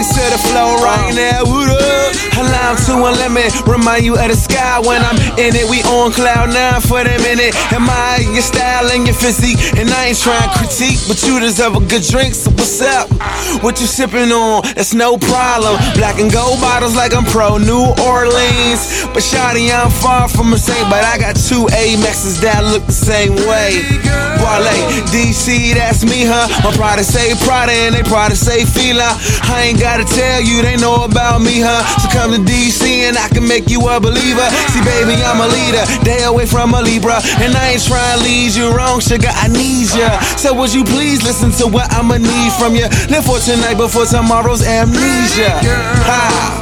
to the flow right now. What up? Allow to and let me remind you of the sky when I'm in it. We on cloud 9 for the minute. Admire your style and your physique, and I ain't trying to critique, but you deserve a good drink. So what's up? What you sipping on? That's no problem. Black and gold bottles like I'm pro New Orleans. But shawty, I'm far from a saint, but I got 2 Amexes that look the same way. Wale, DC, that's me, huh? My pride say Prada and they pride say Fila. I ain't gotta tell you, they know about me, huh? So come to DC and I can make you a believer. See, baby, I'm a leader, day away from a Libra, and I ain't trying to lead you wrong, sugar, I need ya. So would you please listen to what I'ma need from you? Live for tonight before tomorrow's amnesia. Ha.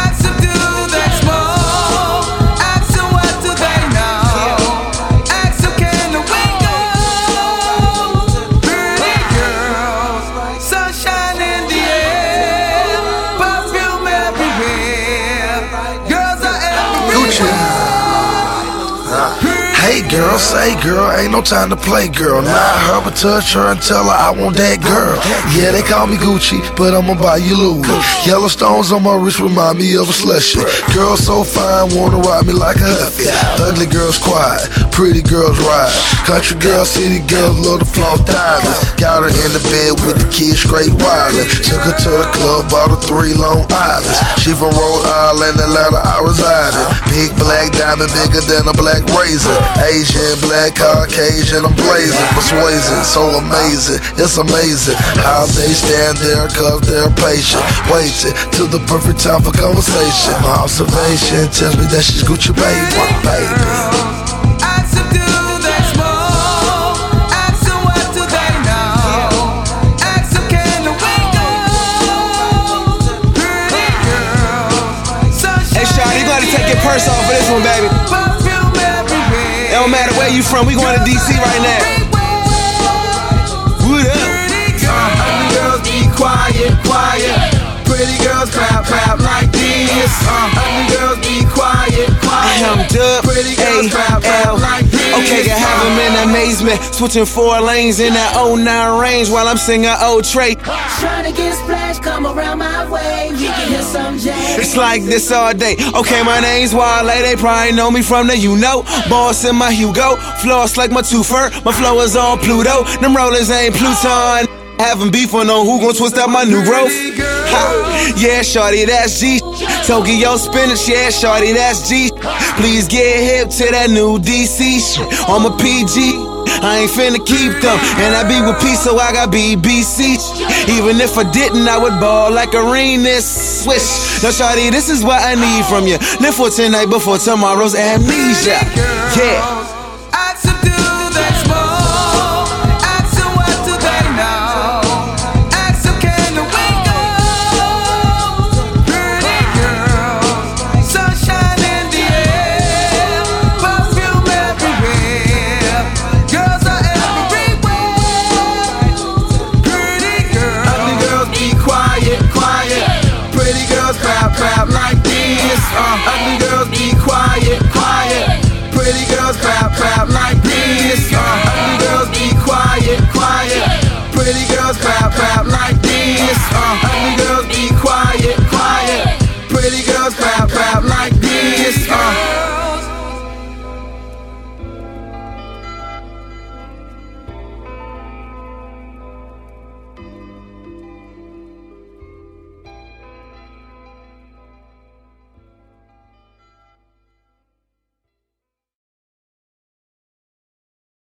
Hey girl, say girl, ain't no time to play girl. Nah, her but touch her and tell her I want that girl. Yeah, they call me Gucci, but I'ma buy you Louis. Yellow stones on my wrist remind me of a slushy. Girl so fine, wanna ride me like a huffy. Ugly girls quiet, pretty girls ride. Country girls, city girls love to flaunt diamonds. Got her in the bed with the kids straight wildin'. Took her to the club, bought her 3 Long Islands. She from Rhode Island, Atlanta, I reside in. Big black diamond, bigger than a black razor. Asian, black, Caucasian, I'm blazing, persuasive, so amazing, it's amazing how they stand there cause they're patient, waiting till the perfect time for conversation. My observation tells me that she's Gucci, baby. Take your purse off for this one, baby. It don't matter where you from, we going to DC right now. What up? Ugly girls be quiet, quiet. Pretty girls clap, clap like this. Ugly girls be quiet, quiet. I'm Dub, Pretty girls clap, clap like this. Okay, I have him in amazement, switching 4 lanes in that 09 range while I'm singing Old Trey. Trying to get splashed, come around my way. We can hear some jazz. It's like this all day. Okay, my name's Wale, they probably know me from the Boss in my Hugo, floss like my twofer. My flow is on Pluto, them rollers ain't Pluton. Having beef on who gon' twist up my new growth. Ha. Yeah, shorty, that's G. Tokyo spinach, yeah, shorty, that's G. Please get hip to that new DC shit. I'm a PG, I ain't finna keep them. And I be with P, so I got BBC. Even if I didn't, I would ball like arenas. Swish. Now, shorty, this is what I need from you. Live for tonight before tomorrow's amnesia. Yeah.